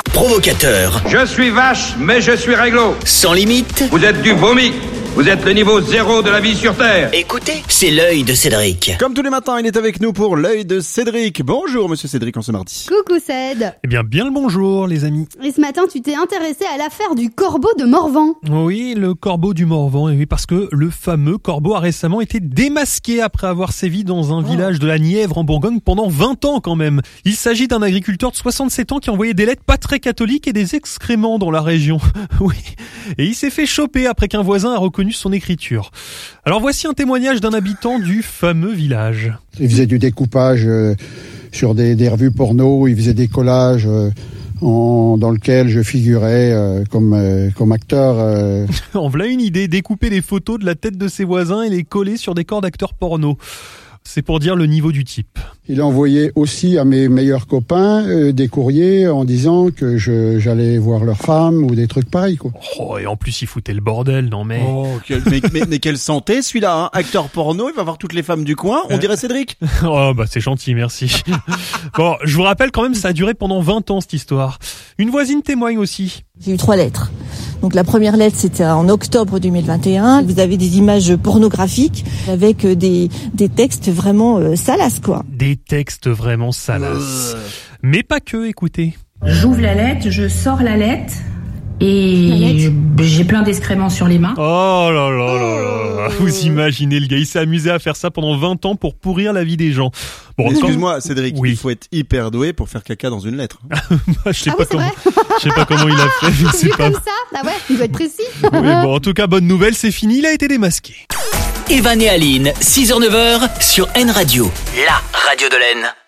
provocateur. Je suis vache, mais je suis réglo. Sans limite. Vous êtes du vomi. Vous êtes le niveau 0 de la vie sur Terre. Écoutez, c'est l'œil de Cédric. Comme tous les matins, il est avec nous pour l'œil de Cédric. Bonjour monsieur Cédric en ce mardi. Coucou Céd. Eh bien le bonjour les amis. Et ce matin, tu t'es intéressé à l'affaire du corbeau de Morvan. Oui, le corbeau du Morvan, et oui, parce que le fameux corbeau a récemment été démasqué après avoir sévi dans un village de la Nièvre en Bourgogne pendant 20 ans quand même. Il s'agit d'un agriculteur de 67 ans qui envoyait des lettres pas très catholiques et des excréments dans la région. Oui, et il s'est fait choper après qu'un voisin a reconnu son écriture. Alors voici un témoignage d'un habitant du fameux village. Il faisait du découpage sur des revues porno, il faisait des collages dans lequel je figurais comme acteur. En voilà une idée, découper des photos de la tête de ses voisins et les coller sur des corps d'acteurs porno. C'est pour dire le niveau du type. Il envoyait aussi à mes meilleurs copains des courriers en disant que j'allais voir leurs femmes ou des trucs pareils, quoi. Oh, et en plus il foutait le bordel, non mais... Oh, mais quelle santé celui-là, hein. Acteur porno, il va voir toutes les femmes du coin, on dirait Cédric. Oh bah c'est gentil, merci. Bon, je vous rappelle quand même, ça a duré pendant 20 ans cette histoire. Une voisine témoigne aussi. J'ai eu 3 lettres. Donc la première lettre, c'était en octobre 2021. Vous avez des images pornographiques avec des textes vraiment salaces, quoi. Des textes vraiment salaces. Mais pas que, écoutez. J'ouvre la lettre, je sors la lettre et j'ai plein d'excréments sur les mains. Oh là là là là. Vous imaginez le gars, il s'est amusé à faire ça pendant 20 ans pour pourrir la vie des gens. Bon, excuse-moi Cédric, oui. Il faut être hyper doué pour faire caca dans une lettre. Je sais pas comment il a fait, je sais pas. Comme ça, bah ouais, il doit être précis. Oui, bon, en tout cas, bonne nouvelle, c'est fini, il a été démasqué. Evan et Aline, 6h-9h sur N Radio, la radio de l'Aisne.